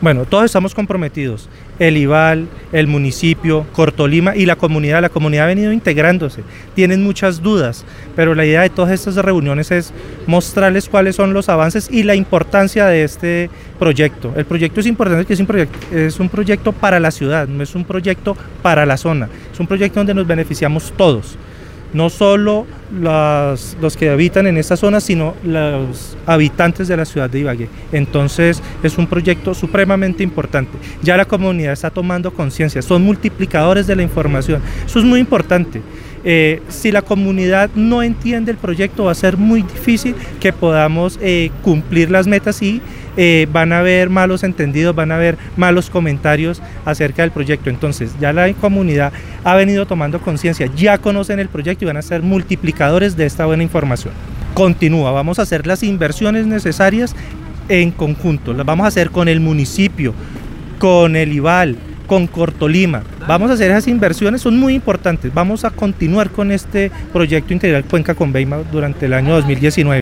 Bueno, todos estamos comprometidos, el IVAL, el municipio, Cortolima y la comunidad ha venido integrándose, tienen muchas dudas, pero la idea de todas estas reuniones es mostrarles cuáles son los avances y la importancia de este proyecto. El proyecto es importante, que es un proyecto para la ciudad, no es un proyecto para la zona, es un proyecto donde nos beneficiamos todos. No solo los que habitan en esta zona, sino los habitantes de la ciudad de Ibagué. Entonces es un proyecto supremamente importante. Ya la comunidad está tomando conciencia, son multiplicadores de la información. Eso es muy importante. Si la comunidad no entiende el proyecto, va a ser muy difícil que podamos cumplir las metas y van a haber malos entendidos, van a haber malos comentarios acerca del proyecto. Entonces ya la comunidad ha venido tomando conciencia, ya conocen el proyecto y van a ser multiplicadores de esta buena información. Continúa, vamos a hacer las inversiones necesarias en conjunto, las vamos a hacer con el municipio, con el IVAL, con Cortolima. Vamos a hacer esas inversiones, son muy importantes. Vamos a continuar con este proyecto integral Cuenca con Beima durante el año 2019.